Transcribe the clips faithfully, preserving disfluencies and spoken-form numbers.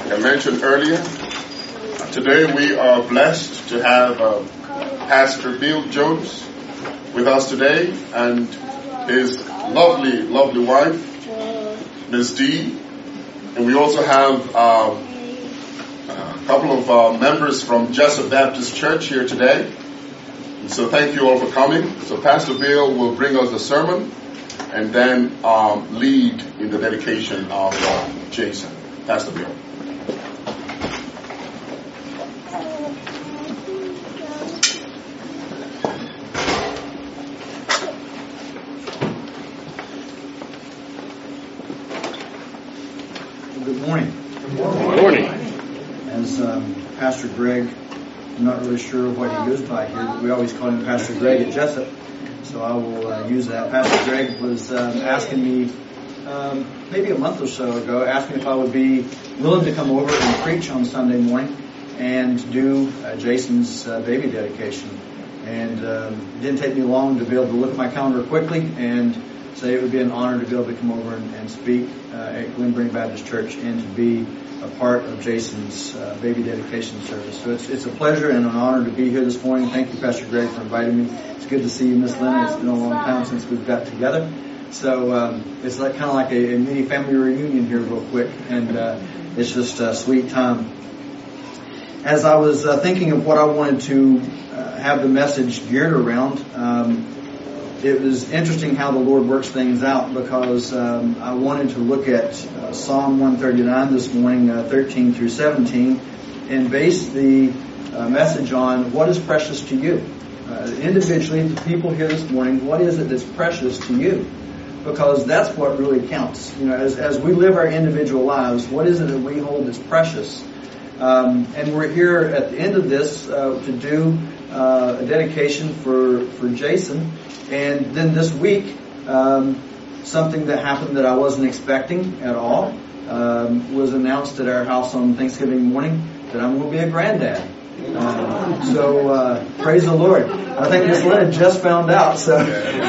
like I mentioned earlier, today we are blessed to have uh, Pastor Bill Jones with us today and his lovely, lovely wife, Miz Dee. And we also have uh, a couple of uh, members from Jessup Baptist Church here today. And so thank you all for coming. So Pastor Bill will bring us the sermon and then um, lead in the dedication of uh, Jason. Pastor Bill. Good morning. Good morning. As um, Pastor Greg, I'm not really sure what he goes by here, but we always call him Pastor Greg at Jessup, so I will uh, use that. Pastor Greg was um, asking me um, maybe a month or so ago, asking if I would be willing to come over and preach on Sunday morning and do uh, Jason's uh, baby dedication. And um, it didn't take me long to be able to look at my calendar quickly and say it would be an honor to be able to come over and, and speak uh, at Glenburn Baptist Church and to be a part of Jason's uh, baby dedication service. So it's it's a pleasure and an honor to be here this morning. Thank you, Pastor Greg, for inviting me. It's good to see you, Miss Lynn. It's been a long time since we've got together. So um, it's like kind of like a, a mini family reunion here real quick, and uh, it's just a sweet time. As I was uh, thinking of what I wanted to uh, have the message geared around, um, it was interesting how the Lord works things out, because um, I wanted to look at uh, Psalm one thirty-nine this morning, uh, thirteen through seventeen, and base the uh, message on what is precious to you. Uh, individually, the people here this morning, what is it that's precious to you? Because that's what really counts. You know, as, as we live our individual lives, what is it that we hold that's precious? Um, and we're here at the end of this uh, to do uh, a dedication for, for Jason. And then this week, um, something that happened that I wasn't expecting at all um, was announced at our house on Thanksgiving morning that I'm going to be a granddad. Um, so uh, praise the Lord. I think Miss Lynn just found out, so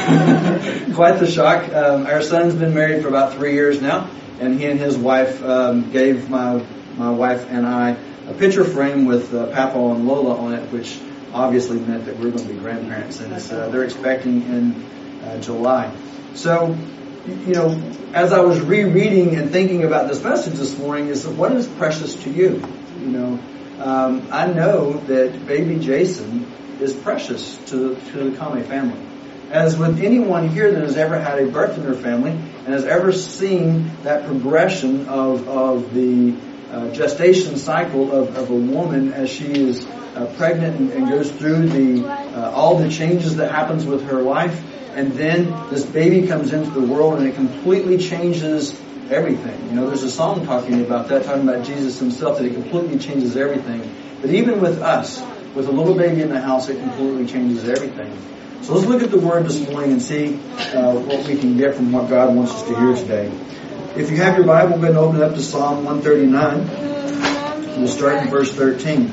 quite the shock. Um, our son's been married for about three years now, and he and his wife um, gave my my wife and I a picture frame with uh, Papa and Lola on it, which obviously meant that we're going to be grandparents, and it's, uh, they're expecting in uh, July. So, you know, as I was rereading and thinking about this message this morning, is what is precious to you? You know, um, I know that baby Jason is precious to, to the Kame family. As with anyone here that has ever had a birth in their family and has ever seen that progression of, of the uh, gestation cycle of, of a woman as she is Uh, pregnant and, and goes through the uh, all the changes that happens with her life, and then this baby comes into the world and it completely changes everything. You know, there's a song talking about that, talking about Jesus himself, that it completely changes everything. But even with us, with a little baby in the house, it completely changes everything. So let's look at the Word this morning and see uh, what we can get from what God wants us to hear today. If you have your Bible, go ahead and open it up to Psalm one thirty-nine. We'll start in verse thirteen.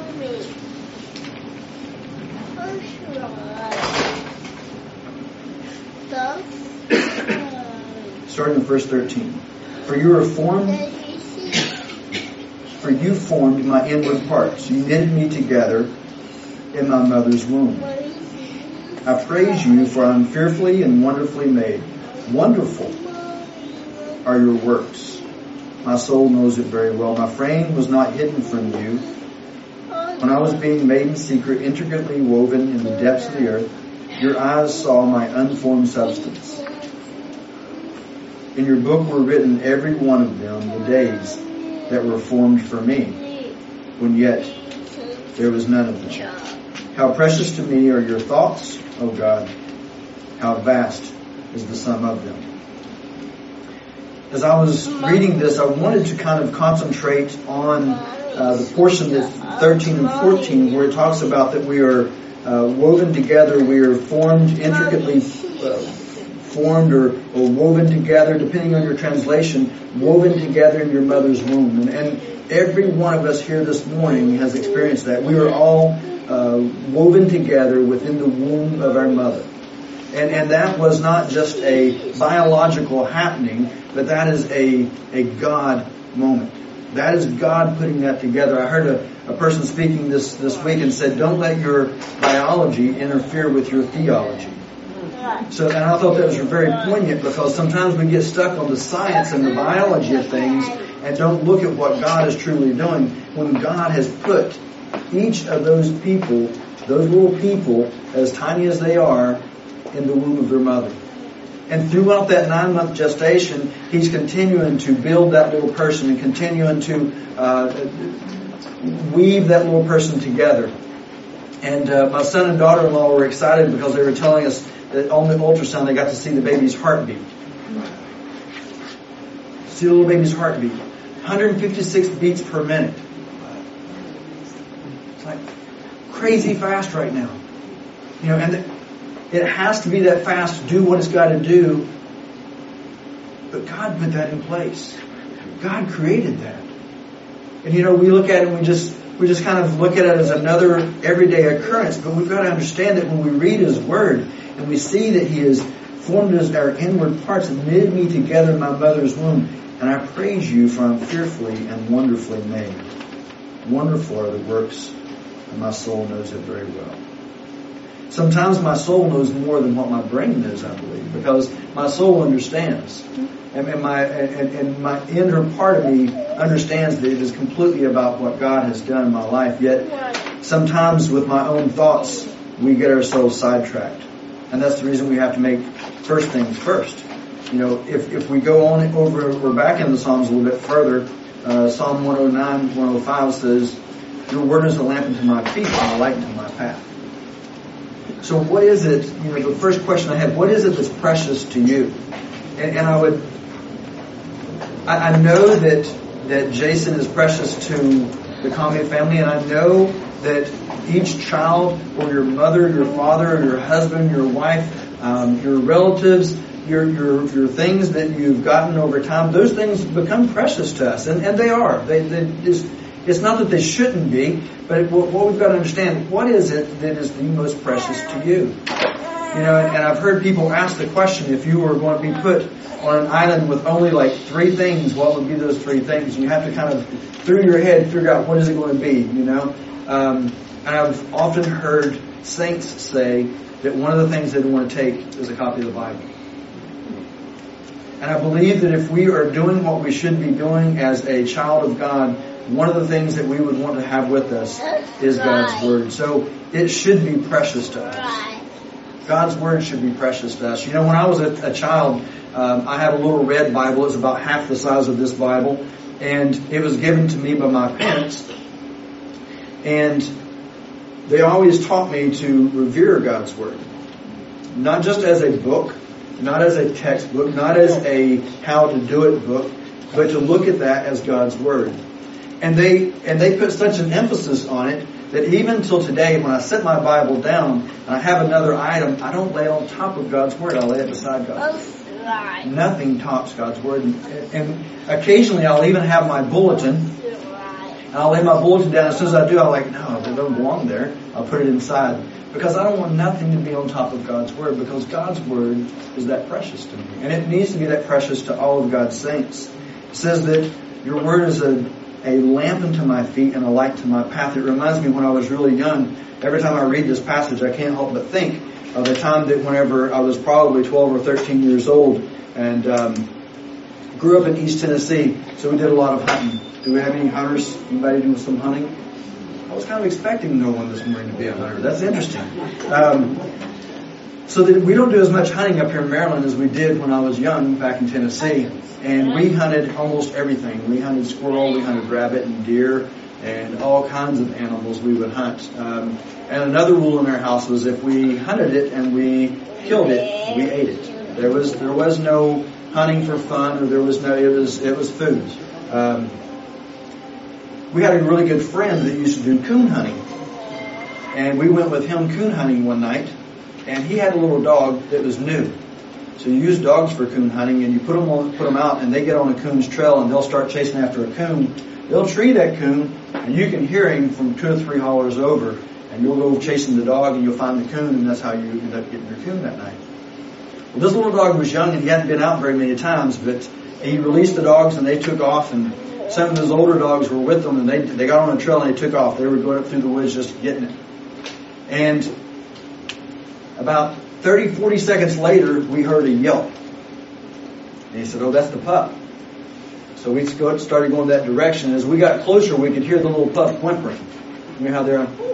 Starting in verse thirteen. For you are formed, for you formed my inward parts. You knitted me together in my mother's womb. I praise you, for I am fearfully and wonderfully made. Wonderful are your works. My soul knows it very well. My frame was not hidden from you. When I was being made in secret, intricately woven in the depths of the earth, your eyes saw my unformed substance. In your book were written, every one of them, the days that were formed for me, when yet there was none of them. How precious to me are your thoughts, O God. How vast is the sum of them. As I was reading this, I wanted to kind of concentrate on uh, the portion that's thirteen and fourteen, where it talks about that we are uh, woven together, we are formed intricately uh, formed or, or woven together, depending on your translation, woven together in your mother's womb. And, and every one of us here this morning has experienced that. We are all uh, woven together within the womb of our mother. And, and that was not just a biological happening, but that is a, a God moment. That is God putting that together. I heard a, a person speaking this, this week and said, don't let your biology interfere with your theology. So, and I thought that was very poignant, because sometimes we get stuck on the science and the biology of things and don't look at what God is truly doing, when God has put each of those people, those little people, as tiny as they are, in the womb of their mother. And throughout that nine-month gestation, He's continuing to build that little person and continuing to uh, weave that little person together. And uh, my son and daughter-in-law were excited because they were telling us that on the ultrasound they got to see the baby's heartbeat. See the little baby's heartbeat. one hundred fifty-six beats per minute. It's like crazy fast right now. You know, and it has to be that fast to do what it's got to do. But God put that in place. God created that. And you know, we look at it and we just we just kind of look at it as another everyday occurrence. But we've got to understand that when we read His Word and we see that He has formed us our inward parts and knitted me together in my mother's womb, and I praise You, for I'm fearfully and wonderfully made. Wonderful are the works, and my soul knows it very well. Sometimes my soul knows more than what my brain knows, I believe, because my soul understands. And, and my and, and my inner part of me understands that it is completely about what God has done in my life. Yet sometimes with my own thoughts, we get ourselves sidetracked. And that's the reason we have to make first things first. You know, if, if we go on over, we're back in the Psalms a little bit further. Uh, Psalm one oh nine, one oh five says, Your word is a lamp unto my feet and a light unto my path. So what is it, you know, the first question I had, what is it that's precious to you? And, and I would, I, I know that, that Jason is precious to the Conway family, and I know that each child, or your mother, your father, or your husband, your wife, um, your relatives, your, your, your things that you've gotten over time, those things become precious to us. And, and they are. They, they just, it's not that they shouldn't be, but what we've got to understand, what is it that is the most precious to you? You know, and I've heard people ask the question, if you were going to be put on an island with only like three things, what would be those three things? And you have to kind of, through your head, figure out what is it going to be, you know? Um, and I've often heard saints say that one of the things they want to take is a copy of the Bible. And I believe that if we are doing what we should be doing as a child of God, one of the things that we would want to have with us is God's Word. So it should be precious to us. God's Word should be precious to us. You know, when I was a, a child, um, I had a little red Bible. It was about half the size of this Bible. And it was given to me by my parents. And they always taught me to revere God's Word. Not just as a book, not as a textbook, not as a how to do it book, but to look at that as God's Word. And they and they put such an emphasis on it that even till today, when I set my Bible down and I have another item, I don't lay it on top of God's Word. I lay it beside God's Word. Nothing tops God's Word. And, and occasionally I'll even have my bulletin. And I'll lay my bulletin down. As soon as I do, I'm like, no, it doesn't belong there. I'll put it inside. Because I don't want nothing to be on top of God's Word. Because God's Word is that precious to me. And it needs to be that precious to all of God's saints. It says that your Word is a a lamp unto my feet and a light to my path. It reminds me when I was really young, every time I read this passage, I can't help but think of the time that whenever I was probably twelve or thirteen years old and um, grew up in East Tennessee, so we did a lot of hunting. Do we have any hunters? Anybody do some hunting? I was kind of expecting no one this morning to be a hunter. That's interesting. Um, so that we don't do as much hunting up here in Maryland as we did when I was young back in Tennessee. And we hunted almost everything. We hunted squirrel, we hunted rabbit and deer, and all kinds of animals we would hunt. Um, and another rule in our house was if we hunted it and we killed it, we ate it. There was there was no hunting for fun, or there was no it was it was food. Um, we had a really good friend that used to do coon hunting, and we went with him coon hunting one night, and he had a little dog that was new. So you use dogs for coon hunting, and you put them on, put them out, and they get on a coon's trail, and they'll start chasing after a coon. They'll tree that coon, and you can hear him from two or three hollers over, and you'll go chasing the dog, and you'll find the coon, and that's how you end up getting your coon that night. Well, this little dog was young, and he hadn't been out very many times, but he released the dogs, and they took off and some of his older dogs were with them, and they they got on a trail and they took off. They were going up through the woods just getting it. And about thirty, forty seconds later, we heard a yelp. And he said, oh, that's the pup. So we started going that direction. As we got closer, we could hear the little pup whimpering. You know how they're on.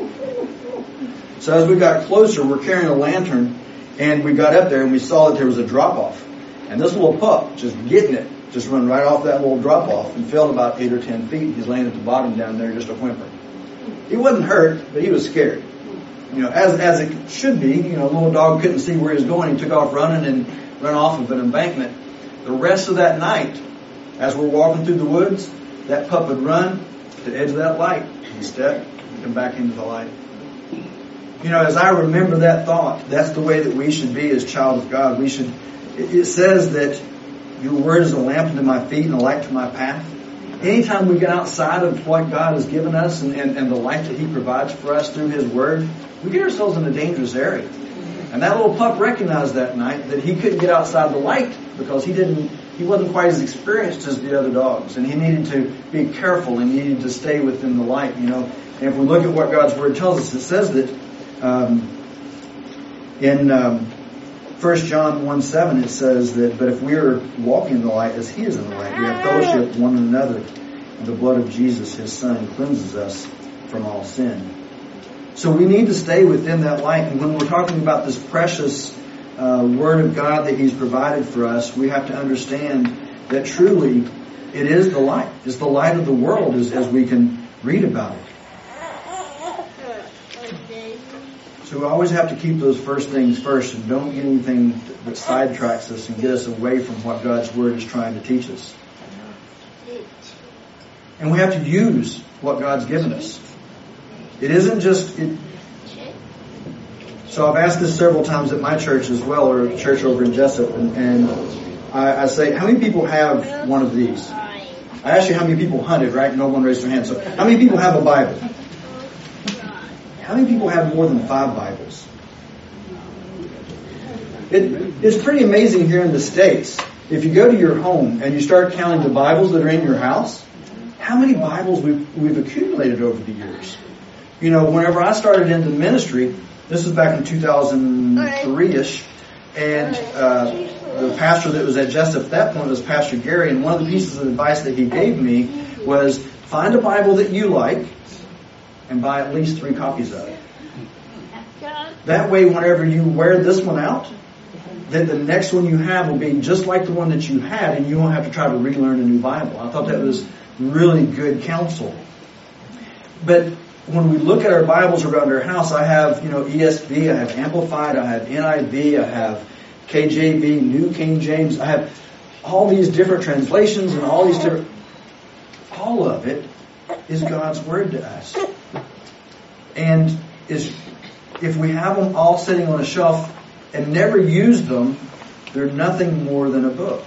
So as we got closer, we're carrying a lantern, and we got up there and we saw that there was a drop-off. And this little pup, just getting it, just run right off that little drop-off and fell about eight or ten feet. He's laying at the bottom down there, just a whimper. He wasn't hurt, but he was scared. You know, as as it should be. You know, a little dog couldn't see where he was going. He took off running and ran off of an embankment. The rest of that night, as we're walking through the woods, that pup would run to the edge of that light and step and come back into the light. You know, as I remember that thought, that's the way that we should be as child of God. We should. It, it says that your word is a lamp unto my feet and a light to my path. Anytime we get outside of what God has given us and, and, and the light that He provides for us through His word, we get ourselves in a dangerous area. And that little pup recognized that night that he couldn't get outside the light because he didn't, he wasn't quite as experienced as the other dogs, and he needed to be careful and needed to stay within the light. You know, and if we look at what God's word tells us, it says that um, in um, First John one seven it says that, but if we are walking in the light as He is in the light, we have fellowship with one another, and the blood of Jesus, His Son, cleanses us from all sin. So we need to stay within that light. And when we're talking about this precious uh, Word of God that He's provided for us, we have to understand that truly it is the light. It's the light of the world as, as we can read about it. So we always have to keep those first things first and don't get anything that sidetracks us and get us away from what God's Word is trying to teach us. And we have to use what God's given us. It isn't just... It, so I've asked this several times at my church as well, or a church over in Jessup, and, and I, I say, how many people have one of these? I asked you how many people hunted, right? No one raised their hand. So how many people have a Bible? How many people have more than five Bibles? It, it's pretty amazing here in the States. If you go to your home and you start counting the Bibles that are in your house, how many Bibles we've, we've accumulated over the years? You know, whenever I started into ministry, this was back in two thousand three-ish, and uh, the pastor that was at Jessup at that point was Pastor Gary, and one of the pieces of advice that he gave me was find a Bible that you like and buy at least three copies of it. That way, whenever you wear this one out, then the next one you have will be just like the one that you had, and you won't have to try to relearn a new Bible. I thought that was really good counsel. But when we look at our Bibles around our house, I have, you know, E S V, I have Amplified, I have N I V, I have K J V, New King James. I have all these different translations and all these different... All of it is God's Word to us. And is if we have them all sitting on a shelf and never use them, they're nothing more than a book.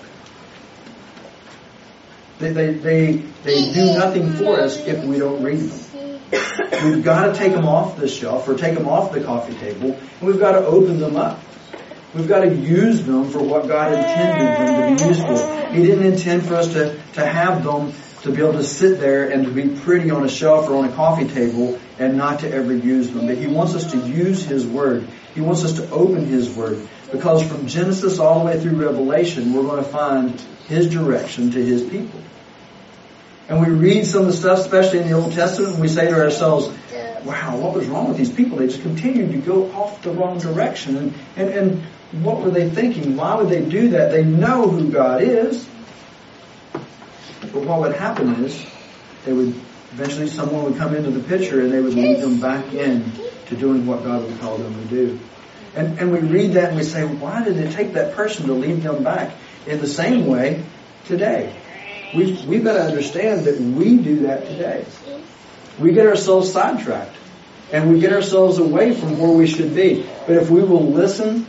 They, they, they, they do nothing for us if we don't read them. We've got to take them off the shelf or take them off the coffee table, and we've got to open them up. We've got to use them for what God intended them to be used for. He didn't intend for us to, to have them to be able to sit there and to be pretty on a shelf or on a coffee table and not to ever use them. But He wants us to use His Word. He wants us to open His Word. Because from Genesis all the way through Revelation, we're going to find His direction to His people. And we read some of the stuff, especially in the Old Testament, and we say to ourselves, wow, what was wrong with these people? They just continued to go off the wrong direction. And, and, and what were they thinking? Why would they do that? They know who God is. But what would happen is, they would eventually someone would come into the picture and they would lead them back in to doing what God would call them to do. And, and we read that and we say, why did it take that person to lead them back? In the same way, today. We've, we've got to understand that we do that today. We get ourselves sidetracked. And we get ourselves away from where we should be. But if we will listen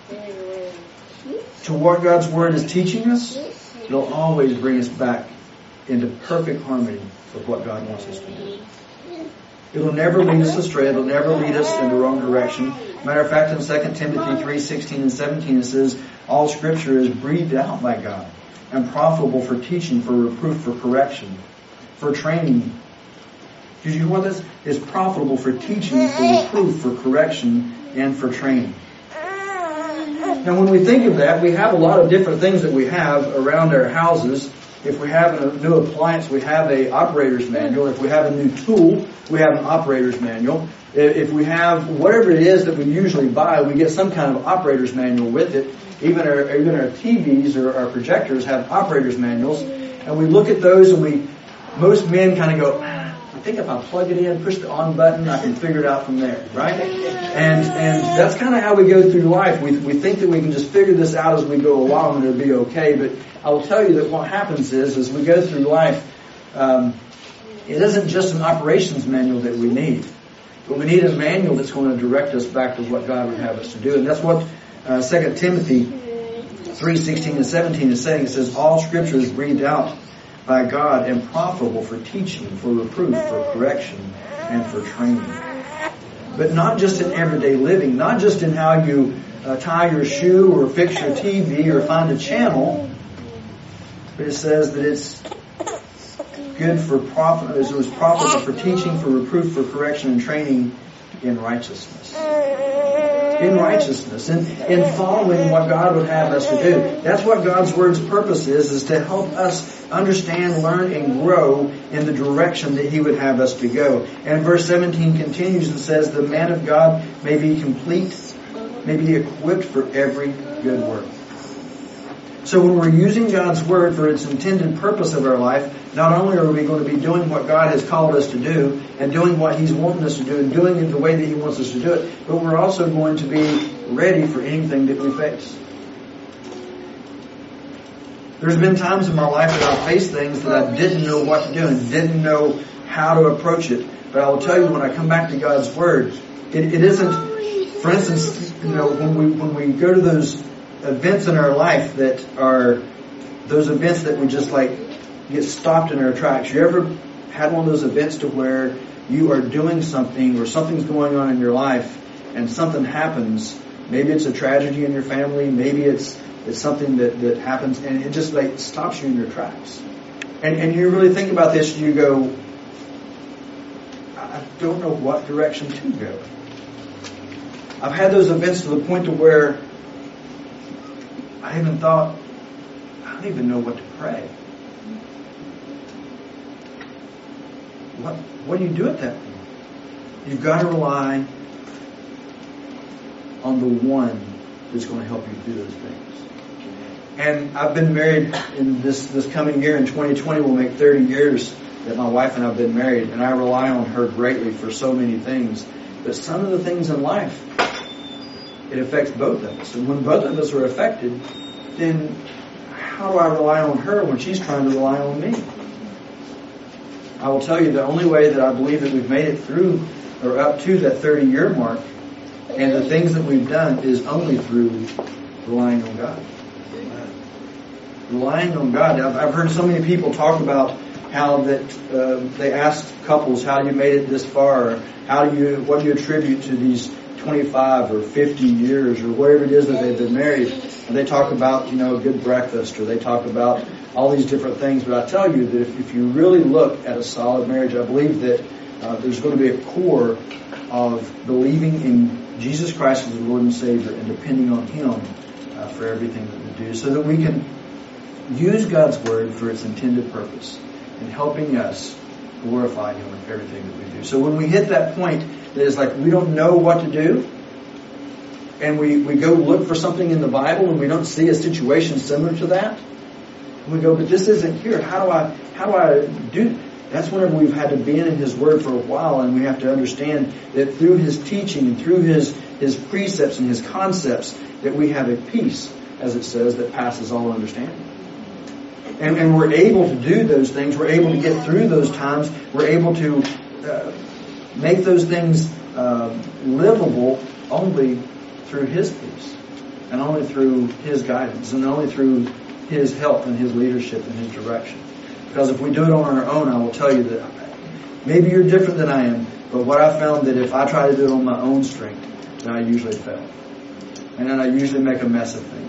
to what God's Word is teaching us, it'll always bring us back into perfect harmony with what God wants us to do. It'll never lead us astray. It'll never lead us in the wrong direction. Matter of fact, in Second Timothy three sixteen and seventeen, it says, all Scripture is breathed out by God and profitable for teaching, for reproof, for correction, for training. Did you hear what this is? Profitable for teaching, for reproof, for correction, and for training. Now when we think of that, we have a lot of different things that we have around our houses. If we have a new appliance, we have a operator's manual. If we have a new tool, we have an operator's manual. If we have whatever it is that we usually buy, we get some kind of operator's manual with it. Even our, even our T Vs or our projectors have operator's manuals. And we look at those and we, most men kind of go, I think if I plug it in, push the on button, I can figure it out from there, right? And and that's kind of how we go through life. We we think that we can just figure this out as we go along and it'll be okay. But I will tell you that what happens is, as we go through life, um, it isn't just an operations manual that we need, but we need a manual that's going to direct us back to what God would have us to do. And that's what uh, Second Timothy three sixteen and seventeen is saying. It says, all Scripture is breathed out by God and profitable for teaching, for reproof, for correction, and for training. But not just in everyday living, not just in how you uh, tie your shoe or fix your T V or find a channel, but it says that it's good for profit, it was profitable for teaching, for reproof, for correction, and training in righteousness. In righteousness, in, in following what God would have us to do. That's what God's Word's purpose is, is to help us understand, learn, and grow in the direction that He would have us to go. And verse seventeen continues and says, the man of God may be complete, may be equipped for every good work. So when we're using God's Word for its intended purpose of our life, not only are we going to be doing what God has called us to do and doing what He's wanting us to do and doing it the way that He wants us to do it, but we're also going to be ready for anything that we face. There's been times in my life that I've faced things that I didn't know what to do and didn't know how to approach it. But I will tell you, when I come back to God's Word, it, it isn't, for instance, you know, when we when we go to those events in our life that are those events that we just like get stopped in our tracks. You ever had one of those events to where you are doing something or something's going on in your life and something happens? Maybe it's a tragedy in your family. Maybe it's it's something that, that happens and it just like stops you in your tracks. And and you really think about this and you go, I don't know what direction to go. I've had those events to the point to where I even thought, I don't even know what to pray. What what do you do at that point? You've got to rely on the one who's going to help you do those things. And I've been married in this, this coming year in twenty twenty will make thirty years that my wife and I have been married, and I rely on her greatly for so many things. But some of the things in life, it affects both of us. And when both of us are affected, then how do I rely on her when she's trying to rely on me? I will tell you the only way that I believe that we've made it through or up to that thirty-year mark and the things that we've done is only through relying on God. Relying on God. I've, I've heard so many people talk about how that uh, they ask couples, how you made it this far, or how do you, what do you attribute to these twenty-five or fifty years or whatever it is that they've been married. And they talk about, you know, a good breakfast, or they talk about all these different things. But I tell you that if, if you really look at a solid marriage, I believe that uh, there's going to be a core of believing in Jesus Christ as the Lord and Savior and depending on Him uh, for everything that we do, so that we can use God's Word for its intended purpose in helping us glorify Him in everything that we do. So when we hit that point that is like we don't know what to do, and we, we go look for something in the Bible and we don't see a situation similar to that, and we go, but this isn't here. How do I how do I do? That's whenever we've had to be in His Word for a while, and we have to understand that through His teaching and through His His precepts and His concepts, that we have a peace, as it says, that passes all understanding. And, and we're able to do those things. We're able to get through those times. We're able to uh, make those things uh, livable only through His peace, and only through His guidance, and only through His help and His leadership and His direction. Because if we do it on our own, I will tell you that maybe you're different than I am, but what I found that if I try to do it on my own strength, then I usually fail. And then I usually make a mess of things.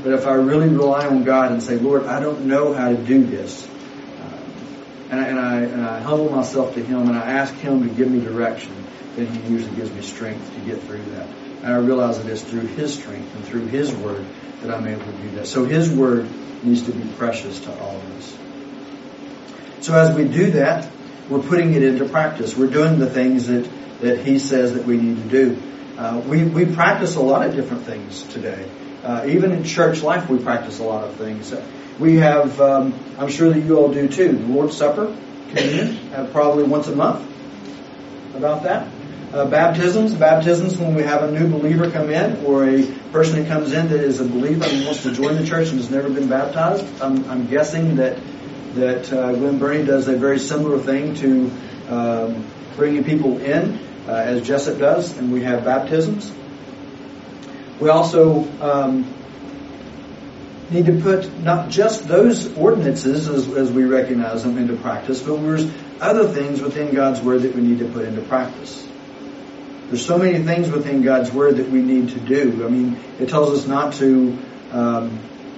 but if I really rely on God and say, Lord, I don't know how to do this, uh, and, I, and, I, and I humble myself to Him and I ask Him to give me direction, then He usually gives me strength to get through that. And I realize that it's through His strength and through His Word that I'm able to do that. So His Word needs to be precious to all of us. So as we do that, we're putting it into practice. We're doing the things that, that He says that we need to do. Uh, we, we practice a lot of different things today. Uh, even in church life, we practice a lot of things. Uh, we have, um, I'm sure that you all do too, the Lord's Supper, communion, uh, probably once a month. About that. Uh, baptisms, baptisms when we have a new believer come in, or a person who comes in that is a believer and wants to join the church and has never been baptized. I'm, I'm guessing that that uh, Glen Burnie does a very similar thing to um, bringing people in, uh, as Jessup does, and we have baptisms. We also um, need to put not just those ordinances as, as we recognize them into practice, but there's other things within God's Word that we need to put into practice. There's so many things within God's Word that we need to do. I mean, it tells us not to, um,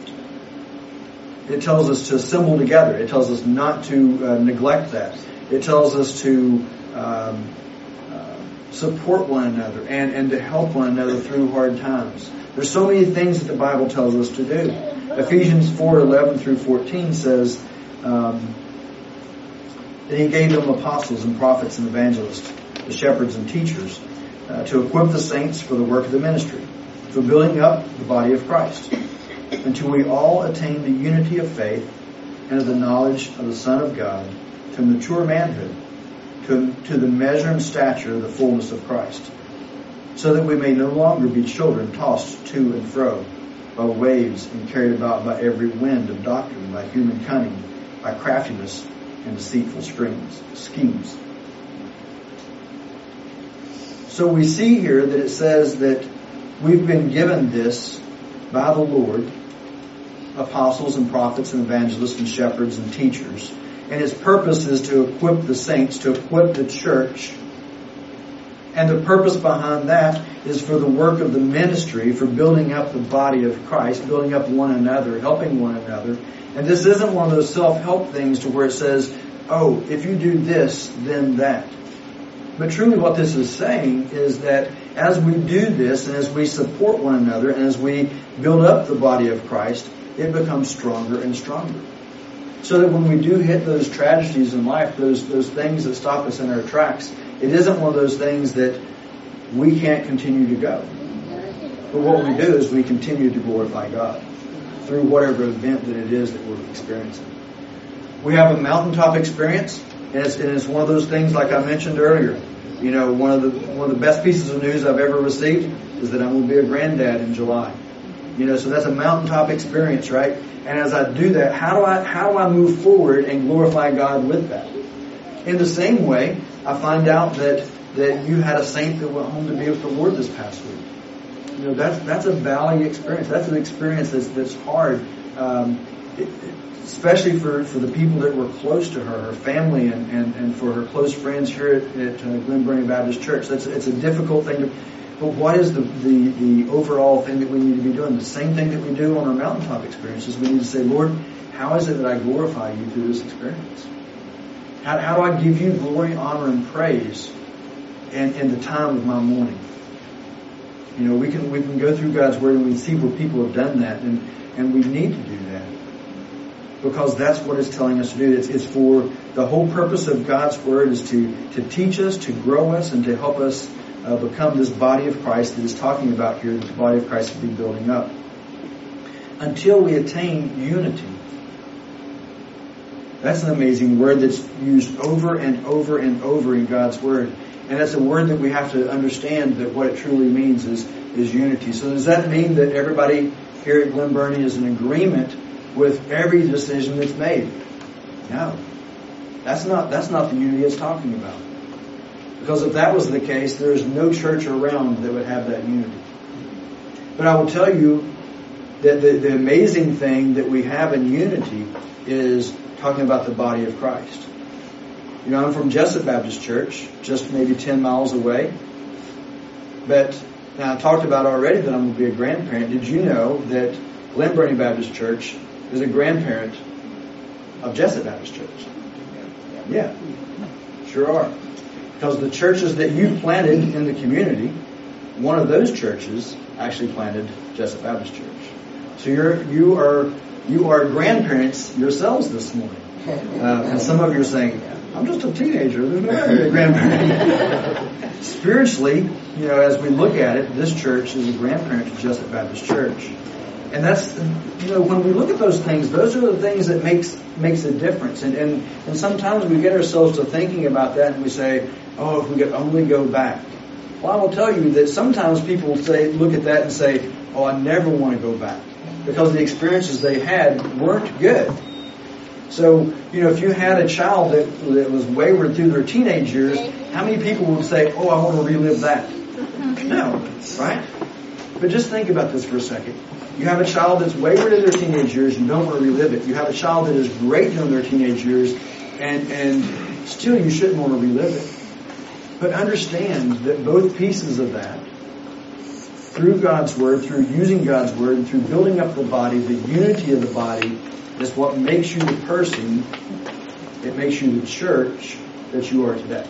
it tells us to assemble together. It tells us not to uh, neglect that. It tells us to um, uh, support one another and, and to help one another through hard times. There's so many things that the Bible tells us to do. Ephesians four eleven through fourteen says, um, that He gave them apostles and prophets and evangelists, the shepherds and teachers, Uh, to equip the saints for the work of the ministry, for building up the body of Christ, until we all attain the unity of faith and of the knowledge of the Son of God, to mature manhood, to, to the measure and stature of the fullness of Christ, so that we may no longer be children tossed to and fro by waves and carried about by every wind of doctrine, by human cunning, by craftiness and deceitful schemes. So we see here that it says that we've been given this by the Lord, apostles and prophets and evangelists and shepherds and teachers. And its purpose is to equip the saints, to equip the church. And the purpose behind that is for the work of the ministry, for building up the body of Christ, building up one another, helping one another. And this isn't one of those self-help things to where it says, oh, if you do this, then that. But truly what this is saying is that as we do this and as we support one another and as we build up the body of Christ, it becomes stronger and stronger. So that when we do hit those tragedies in life, those those things that stop us in our tracks, it isn't one of those things that we can't continue to go. But what we do is we continue to glorify God through whatever event that it is that we're experiencing. We have a mountaintop experience. And it's, and it's one of those things, like I mentioned earlier. You know, one of the one of the best pieces of news I've ever received is that I'm going to be a granddad in July. You know, so that's a mountaintop experience, right? And as I do that, how do I how do I move forward and glorify God with that? In the same way, I find out that that you had a saint that went home to be with the Lord this past week. You know, that's that's a valley experience. That's an experience that's that's hard. Um, it, it, Especially for, for the people that were close to her, her family, and, and, and for her close friends here at, at uh, Glen Burnie Baptist Church. That's it's a difficult thing to. But what is the, the the overall thing that we need to be doing? The same thing that we do on our mountaintop experiences. We need to say, Lord, how is it that I glorify you through this experience? How, how do I give you glory, honor, and praise in, in the time of my mourning? You know, we can we can go through God's Word and we see where people have done that, and, and we need to do that. Because that's what it's telling us to do. It's, it's for the whole purpose of God's Word is to, to teach us, to grow us, and to help us uh, become this body of Christ that is talking about here, that the body of Christ will be building up. Until we attain unity. That's an amazing word that's used over and over and over in God's Word. And that's a word that we have to understand that what it truly means is, is unity. So does that mean that everybody here at Glen Burnie is in agreement with every decision that's made? No. That's not that's not the unity it's talking about. Because if that was the case, there is no church around that would have that unity. But I will tell you that the, the amazing thing that we have in unity is talking about the body of Christ. You know, I'm from Jessup Baptist Church, just maybe ten miles away. But now I talked about already that I'm going to be a grandparent. Did you know that Glen Burnie Baptist Church is a grandparent of Jessup Baptist Church. Yeah, sure are. Because the churches that you planted in the community, one of those churches actually planted Jessup Baptist Church. So you're you are you are grandparents yourselves this morning. Uh, and some of you are saying, I'm just a teenager. There's no way I'm a grandparent. Spiritually, you know, as we look at it, this church is a grandparent to Jessup Baptist Church. And that's, you know, when we look at those things, those are the things that makes makes a difference. And, and, and sometimes we get ourselves to thinking about that and we say, oh, if we could only go back. Well, I will tell you that sometimes people say, look at that and say, oh, I never want to go back. Because the experiences they had weren't good. So, you know, if you had a child that, that was wayward through their teenage years, how many people would say, oh, I want to relive that? No, right? But just think about this for a second. You have a child that's wayward in their teenage years, you don't want to relive it. You have a child that is great in their teenage years, and, and still you shouldn't want to relive it. But understand that both pieces of that, through God's Word, through using God's Word, and through building up the body, the unity of the body is what makes you the person, it makes you the church that you are today.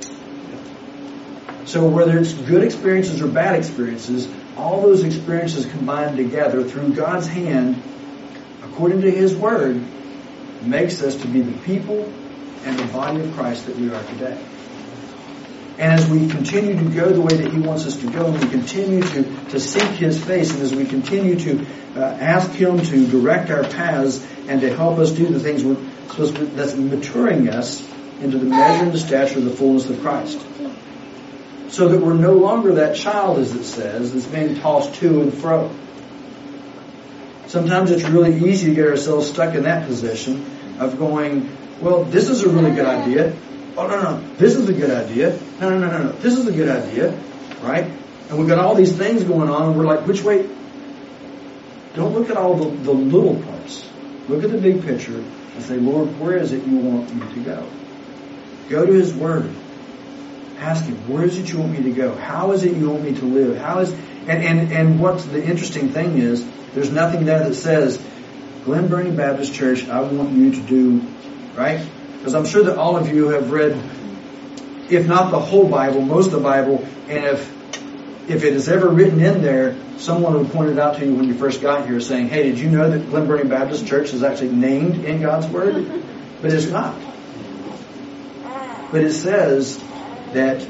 So whether it's good experiences or bad experiences, all those experiences combined together through God's hand, according to His Word, makes us to be the people and the body of Christ that we are today. And as we continue to go the way that He wants us to go, and we continue to, to seek His face, and as we continue to uh, ask Him to direct our paths and to help us do the things we're supposed to, that's maturing us into the measure and the stature of the fullness of Christ. So that we're no longer that child, as it says, that's being tossed to and fro. Sometimes it's really easy to get ourselves stuck in that position of going, well, this is a really good idea. Oh, no, no, this is a good idea. No, no, no, no, no, this is a good idea. Right? And we've got all these things going on, and we're like, which way? Don't look at all the, the little parts. Look at the big picture and say, Lord, where is it you want me to go? Go to His Word. Ask Him, where is it you want me to go? How is it you want me to live? How is and, and, and what's the interesting thing is, there's nothing there that says, Glen Burnie Baptist Church, I want you to do, right? Because I'm sure that all of you have read, if not the whole Bible, most of the Bible, and if if it is ever written in there, someone would point it out to you when you first got here saying, hey, did you know that Glen Burnie Baptist Church is actually named in God's Word? But it's not. But it says that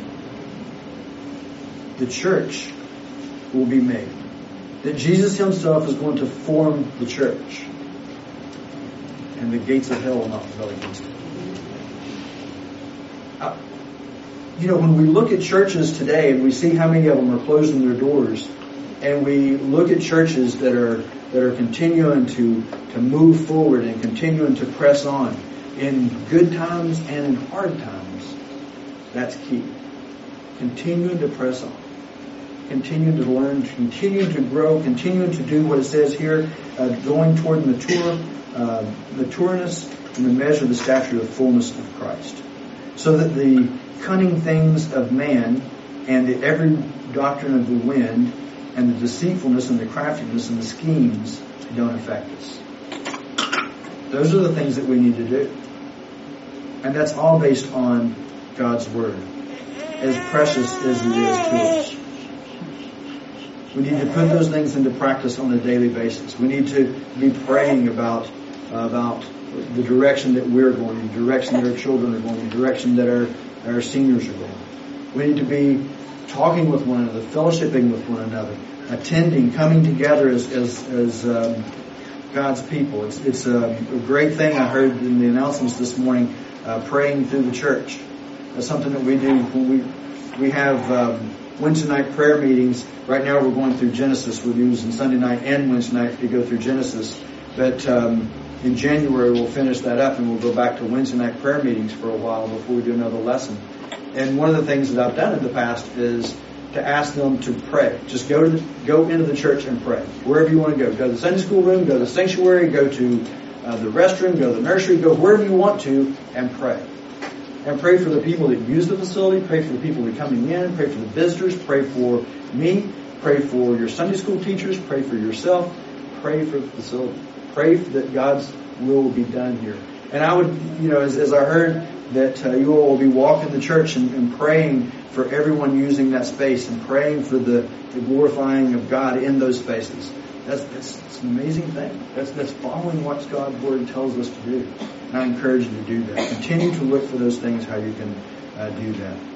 the church will be made. That Jesus Himself is going to form the church. And the gates of hell will not prevail against it. Uh, you know, when we look at churches today and we see how many of them are closing their doors, and we look at churches that are that are continuing to, to move forward and continuing to press on in good times and in hard times, that's key. Continuing to press on. Continuing to learn, continuing to grow, continuing to do what it says here, uh, going toward mature, uh, matureness in the measure of the stature of the fullness of Christ. So that the cunning things of man and the every doctrine of the wind and the deceitfulness and the craftiness and the schemes don't affect us. Those are the things that we need to do. And that's all based on God's Word, as precious as it is to us. We need to put those things into practice on a daily basis. We need to be praying about uh, about the direction that we're going, the direction that our children are going, the direction that our, our seniors are going. We need to be talking with one another, fellowshipping with one another, attending, coming together as as, as um, God's people. It's, it's a, a great thing I heard in the announcements this morning, uh, praying through the church. That's something that we do when we we have um, Wednesday night prayer meetings. Right now we're going through Genesis. We're using Sunday night and Wednesday night to go through Genesis. But um, in January we'll finish that up and we'll go back to Wednesday night prayer meetings for a while before we do another lesson. And one of the things that I've done in the past is to ask them to pray. Just go to the, go into the church and pray. Wherever you want to go. Go to the Sunday school room, go to the sanctuary, go to uh, the restroom, go to the nursery, go wherever you want to and pray. And pray for the people that use the facility, pray for the people that are coming in, pray for the visitors, pray for me, pray for your Sunday school teachers, pray for yourself, pray for the facility. Pray that God's will will be done here. And I would, you know, as, as I heard that uh, you all will be walking the church and, and praying for everyone using that space and praying for the, the glorifying of God in those spaces. That's, that's, that's an amazing thing. That's, that's following what God's Word tells us to do. And I encourage you to do that. Continue to look for those things, how you can uh, do that.